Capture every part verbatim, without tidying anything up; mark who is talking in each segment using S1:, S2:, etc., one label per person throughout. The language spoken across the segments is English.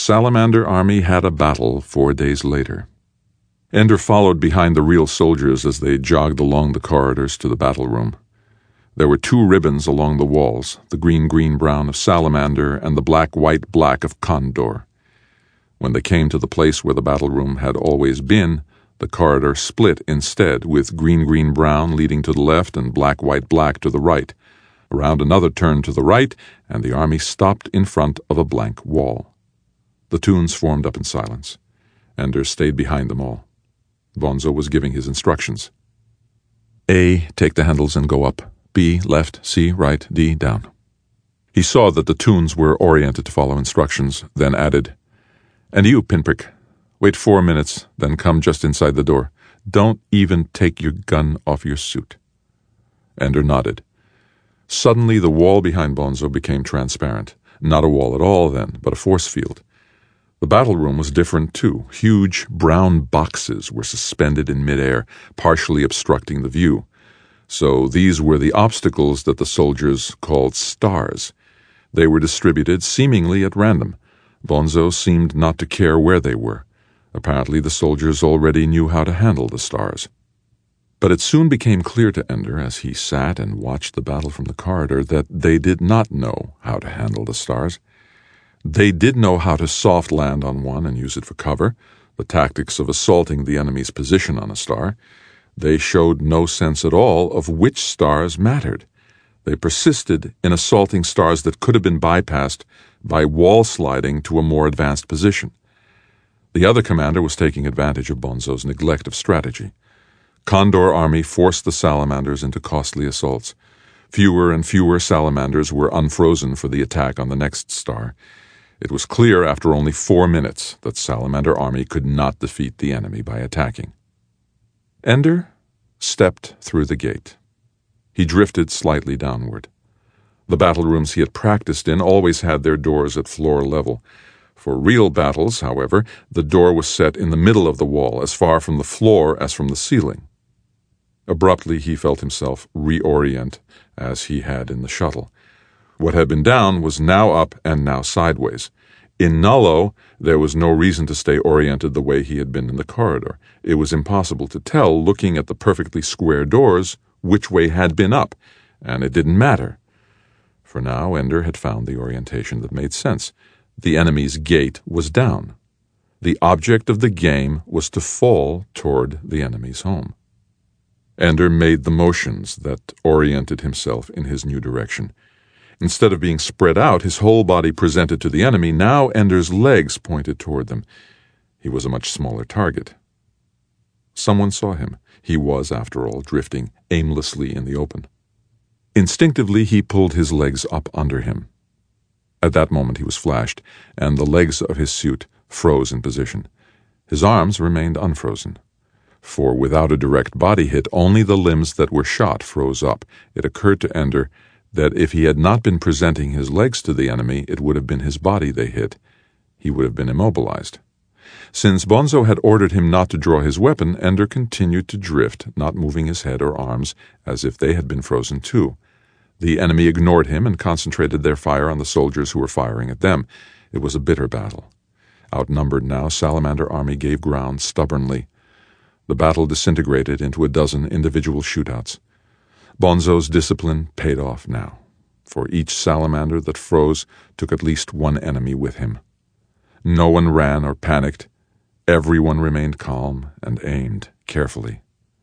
S1: Salamander Army had a battle four days later. Ender followed behind the real soldiers as they jogged along the corridors to the battle room. There were two ribbons along the walls, the green-green-brown of Salamander and the black-white-black of Condor. When they came to the place where the battle room had always been, the corridor split instead, with green-green-brown leading to the left and black-white-black to the right. Around another turn to the right, and the army stopped in front of a blank wall. The Toons formed up in silence. Ender stayed behind them all. Bonzo was giving his instructions. A, take the handles and go up. B, left. C, right. D, down. He saw that the Toons were oriented to follow instructions, then added, "And you, Pinprick, wait four minutes, then come just inside the door. Don't even take your gun off your suit." Ender nodded. Suddenly the wall behind Bonzo became transparent. Not a wall at all, then, but a force field. The battle room was different, too. Huge brown boxes were suspended in midair, partially obstructing the view. So these were the obstacles that the soldiers called stars. They were distributed seemingly at random. Bonzo seemed not to care where they were. Apparently the soldiers already knew how to handle the stars. But it soon became clear to Ender, as he sat and watched the battle from the corridor, that they did not know how to handle the stars. They did know how to soft land on one and use it for cover, the tactics of assaulting the enemy's position on a star. They showed no sense at all of which stars mattered. They persisted in assaulting stars that could have been bypassed by wall sliding to a more advanced position. The other commander was taking advantage of Bonzo's neglect of strategy. Condor Army forced the Salamanders into costly assaults. Fewer and fewer Salamanders were unfrozen for the attack on the next star. It was clear after only four minutes that Salamander Army could not defeat the enemy by attacking. Ender stepped through the gate. He drifted slightly downward. The battle rooms he had practiced in always had their doors at floor level. For real battles, however, the door was set in the middle of the wall, as far from the floor as from the ceiling. Abruptly he felt himself reorient, as he had in the shuttle. What had been down was now up and now sideways. In nullo, there was no reason to stay oriented the way he had been in the corridor. It was impossible to tell, looking at the perfectly square doors, which way had been up, and it didn't matter. For now Ender had found the orientation that made sense. The enemy's gate was down. The object of the game was to fall toward the enemy's home. Ender made the motions that oriented himself in his new direction. Instead of being spread out, his whole body presented to the enemy. Now Ender's legs pointed toward them. He was a much smaller target. Someone saw him. He was, after all, drifting aimlessly in the open. Instinctively he pulled his legs up under him. At that moment he was flashed, and the legs of his suit froze in position. His arms remained unfrozen. For without a direct body hit, only the limbs that were shot froze up. It occurred to Ender that if he had not been presenting his legs to the enemy, it would have been his body they hit. He would have been immobilized. Since Bonzo had ordered him not to draw his weapon, Ender continued to drift, not moving his head or arms, as if they had been frozen too. The enemy ignored him and concentrated their fire on the soldiers who were firing at them. It was a bitter battle. Outnumbered now, Salamander Army gave ground stubbornly. The battle disintegrated into a dozen individual shootouts. Bonzo's discipline paid off now, for each salamander that froze took at least one enemy with him. No one ran or panicked. Everyone remained calm and aimed carefully.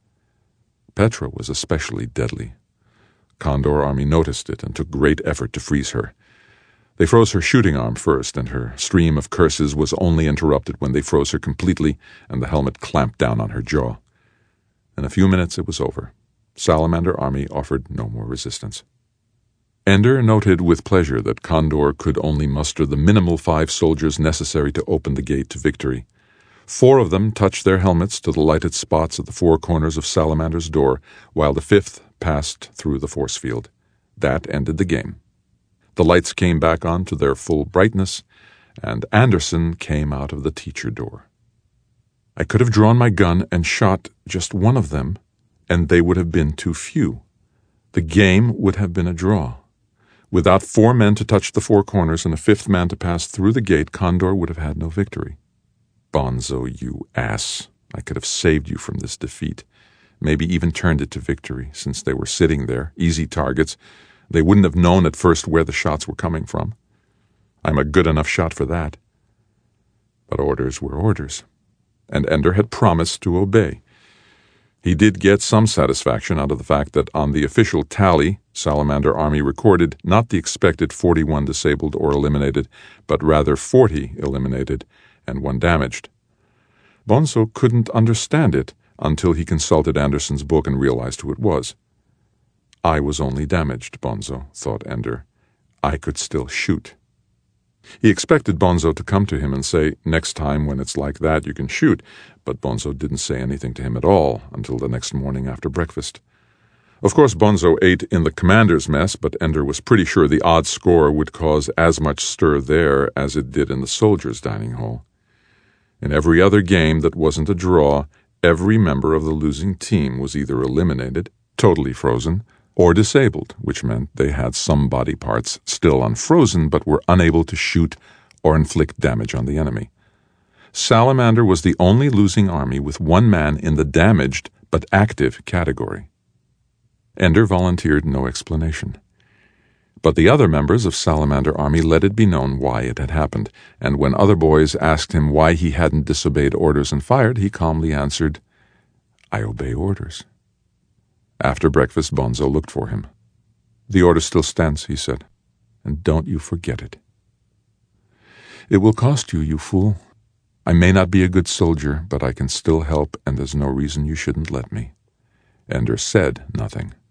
S1: Petra was especially deadly. Condor Army noticed it and took great effort to freeze her. They froze her shooting arm first, and her stream of curses was only interrupted when they froze her completely and the helmet clamped down on her jaw. In a few minutes it was over. Salamander Army offered no more resistance. Ender noted with pleasure that Condor could only muster the minimal five soldiers necessary to open the gate to victory. Four of them touched their helmets to the lighted spots at the four corners of Salamander's door, while the fifth passed through the force field. That ended the game. The lights came back on to their full brightness, and Anderson came out of the teacher door. I could have drawn my gun and shot just one of them, and they would have been too few. The game would have been a draw. Without four men to touch the four corners and a fifth man to pass through the gate, Condor would have had no victory. Bonzo, you ass. I could have saved you from this defeat. Maybe even turned it to victory, since they were sitting there, easy targets. They wouldn't have known at first where the shots were coming from. I'm a good enough shot for that. But orders were orders, and Ender had promised to obey. He did get some satisfaction out of the fact that on the official tally, Salamander Army recorded not the expected forty-one disabled or eliminated, but rather forty eliminated and one damaged. Bonzo couldn't understand it until he consulted Anderson's book and realized who it was. I was only damaged, Bonzo, thought Ender. I could still shoot. He expected Bonzo to come to him and say, next time when it's like that you can shoot, but Bonzo didn't say anything to him at all until the next morning after breakfast. Of course, Bonzo ate in the commander's mess, but Ender was pretty sure the odd score would cause as much stir there as it did in the soldiers' dining hall. In every other game that wasn't a draw, every member of the losing team was either eliminated, totally frozen, or disabled, which meant they had some body parts still unfrozen but were unable to shoot or inflict damage on the enemy. Salamander was the only losing army with one man in the damaged but active category. Ender volunteered no explanation. But the other members of Salamander Army let it be known why it had happened, and when other boys asked him why he hadn't disobeyed orders and fired, he calmly answered, I obey orders. After breakfast, Bonzo looked for him. The order still stands, he said, and don't you forget it. It will cost you, you fool. I may not be a good soldier, but I can still help, and there's no reason you shouldn't let me. Ender said nothing.